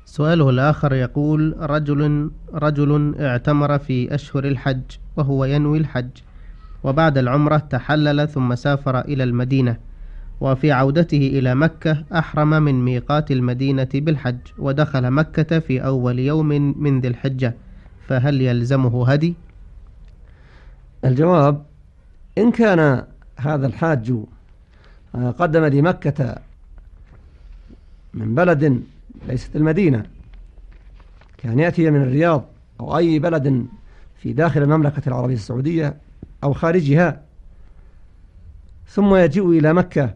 سؤاله الآخر يقول: رجل اعتمر في أشهر الحج وهو ينوي الحج، وبعد العمرة تحلل ثم سافر إلى المدينة، وفي عودته إلى مكة أحرم من ميقات المدينة بالحج، ودخل مكة في أول يوم من ذي الحجة، فهل يلزمه هدي؟ الجواب: إن كان هذا الحاج قدم لمكة من بلد ليست المدينة، كان يأتي من الرياض أو أي بلد في داخل المملكة العربية السعودية أو خارجها، ثم يجيء إلى مكة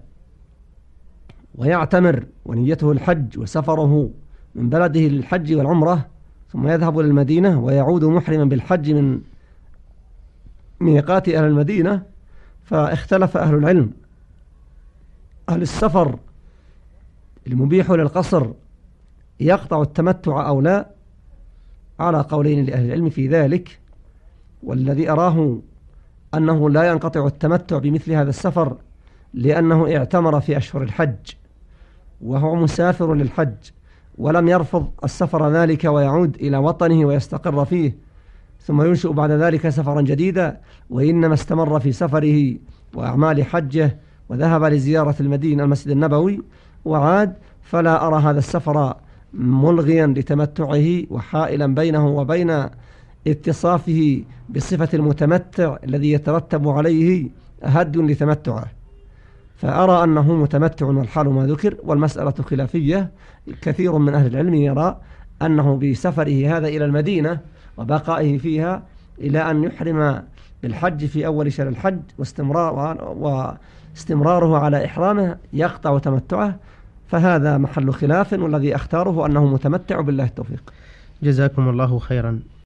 ويعتمر ونيته الحج وسفره من بلده للحج والعمرة، ثم يذهب إلى المدينة ويعود محرما بالحج من ميقات أهل المدينة، فاختلف أهل العلم هل السفر المبيح للقصر يقطع التمتع أو لا، على قولين لأهل العلم في ذلك. والذي أراه أنه لا ينقطع التمتع بمثل هذا السفر، لأنه اعتمر في أشهر الحج وهو مسافر للحج، ولم يرفض السفر ذلك ويعود إلى وطنه ويستقر فيه ثم ينشئ بعد ذلك سفرا جديدا، وإنما استمر في سفره وأعمال حجه وذهب لزيارة المدينة المسجد النبوي وعاد، فلا أرى هذا السفر ملغيا لتمتعه وحائلا بينه وبين اتصافه بصفة المتمتع الذي يترتب عليه هد لتمتعه. فأرى أنه متمتع والحال ما ذكر، والمسألة خلافية. كثير من أهل العلم يرى أنه بسفره هذا إلى المدينة وبقائه فيها إلى أن يحرم بالحج في أول شهر الحج واستمراره على إحرامه يقطع تمتعه، فهذا محل خلاف، والذي أختاره أنه متمتع بالله التوفيق. جزاكم الله خيرا.